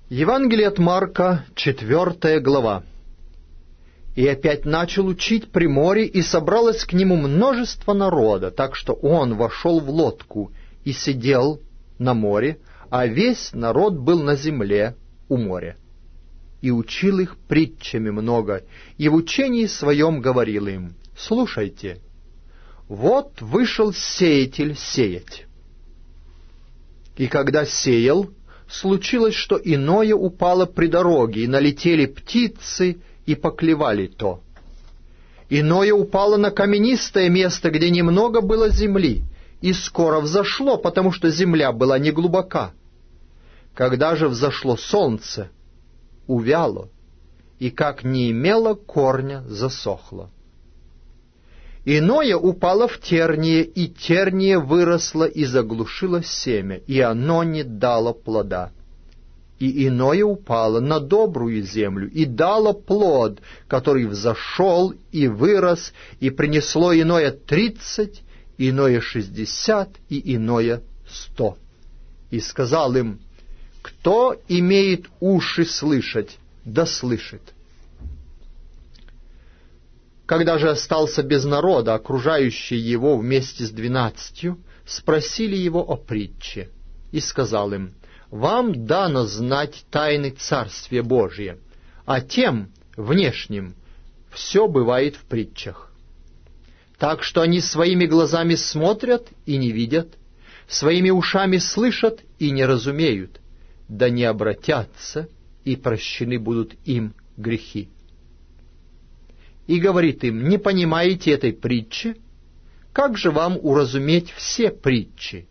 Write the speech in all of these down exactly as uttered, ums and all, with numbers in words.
Евангелие от Марка, четвертая глава. «И опять начал учить при море, и собралось к нему множество народа, так что он вошел в лодку и сидел на море, а весь народ был на земле у моря. И учил их притчами много, и в учении своем говорил им: слушайте, вот вышел сеятель сеять. И когда сеял, случилось, что иное упало при дороге, и налетели птицы, и поклевали то. Иное упало на каменистое место, где немного было земли, и скоро взошло, потому что земля была неглубока. Когда же взошло солнце, увяло, и как не имело корня, засохло. Иное упало в терние, и терние выросло и заглушило семя, и оно не дало плода. И иное упало на добрую землю, и дало плод, который взошел и вырос, и принесло иное тридцать, иное шестьдесят, и иное сто. И сказал им: кто имеет уши слышать, да слышит. Когда же остался без народа, окружающие его вместе с двенадцатью спросили его о притче, и сказал им: вам дано знать тайны Царствия Божия, а тем, внешним, все бывает в притчах. Так что они своими глазами смотрят и не видят, своими ушами слышат и не разумеют, да не обратятся, и прощены будут им грехи. И говорит им: не понимаете этой притчи? Как же вам уразуметь все притчи?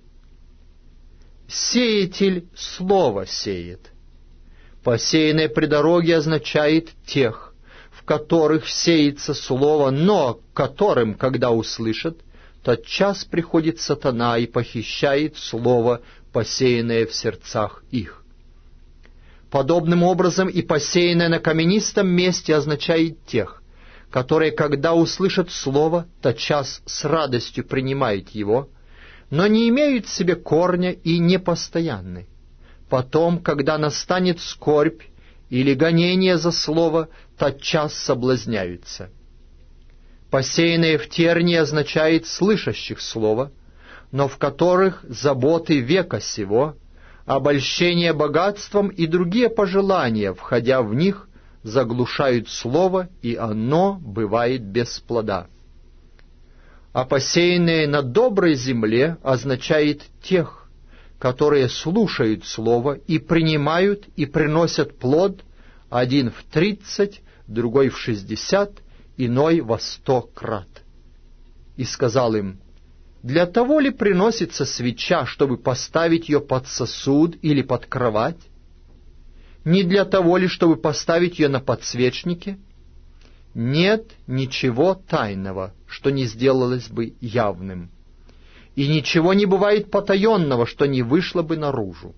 Сеятель слово сеет. Посеянное при дороге означает тех, в которых сеется слово, но которым, когда услышат, тотчас приходит сатана и похищает слово, посеянное в сердцах их. Подобным образом и посеянное на каменистом месте означает тех, которые, когда услышат слово, тотчас с радостью принимают его, но не имеют в себе корня и непостоянны. Потом, когда настанет скорбь или гонение за слово, тотчас соблазняются. Посеянное в тернии означает слышащих слово, но в которых заботы века сего, обольщение богатством и другие пожелания, входя в них, заглушают слово, и оно бывает без плода. А посеянное на доброй земле означает тех, которые слушают слово и принимают и приносят плод, один в тридцать, другой в шестьдесят, иной во сто крат. И сказал им: для того ли приносится свеча, чтобы поставить ее под сосуд или под кровать? Не для того ли, чтобы поставить ее на подсвечнике? Нет ничего тайного, что не сделалось бы явным, и ничего не бывает потаенного, что не вышло бы наружу.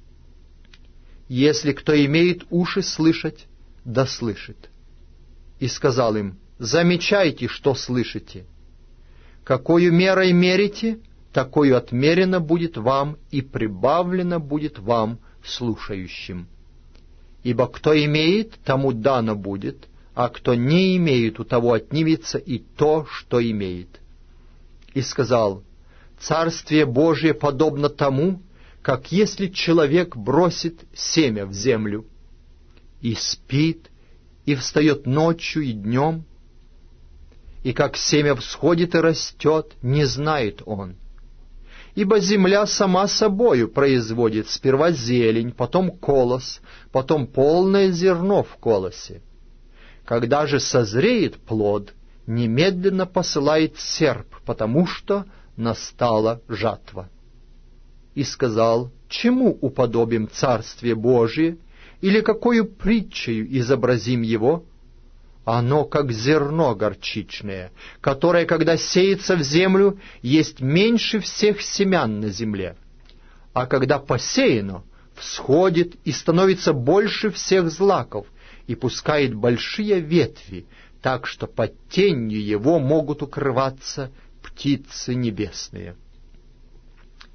Если кто имеет уши слышать, да слышит. И сказал им: замечайте, что слышите. Какою мерой мерите, такою отмерено будет вам, и прибавлено будет вам, слушающим. Ибо кто имеет, тому дано будет, а кто не имеет, у того отнимется и то, что имеет. И сказал: Царствие Божие подобно тому, как если человек бросит семя в землю, и спит, и встает ночью и днем, и как семя всходит и растет, не знает он. Ибо земля сама собою производит сперва зелень, потом колос, потом полное зерно в колосе. Когда же созреет плод, немедленно посылает серп, потому что настала жатва. И сказал: чему уподобим Царствие Божие, или какою притчею изобразим его? Оно как зерно горчичное, которое, когда сеется в землю, есть меньше всех семян на земле, а когда посеяно, всходит и становится больше всех злаков, и пускает большие ветви, так что под тенью его могут укрываться птицы небесные.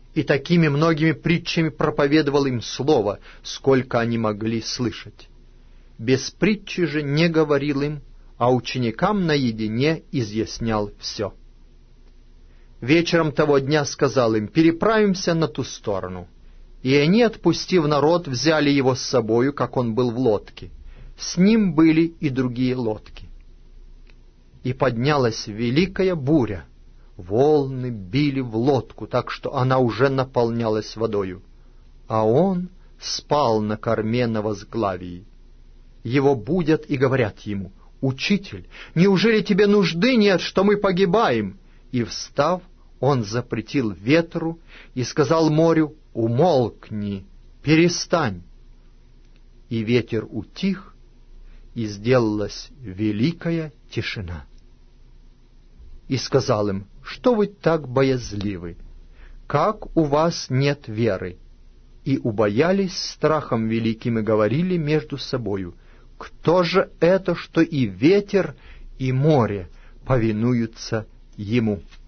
и такими многими притчами проповедовал им слово, сколько они могли слышать. Без притчи же не говорил им, а ученикам наедине изъяснял все. Вечером того дня сказал им: «Переправимся на ту сторону». И они, отпустив народ, взяли его с собою, как он был в лодке. С ним были и другие лодки. И поднялась великая буря. Волны били в лодку, так что она уже наполнялась водою. А он спал на корме на возглавии. Его будят и говорят ему: «Учитель, неужели тебе нужды нет, что мы погибаем?» И, встав, он запретил ветру и сказал морю: «Умолкни, перестань». И ветер утих, и сделалась великая тишина. И сказал им: «Что вы так боязливы? Как у вас нет веры?» И убоялись страхом великим и говорили между собою: «Кто же это, что и ветер, и море повинуются ему?»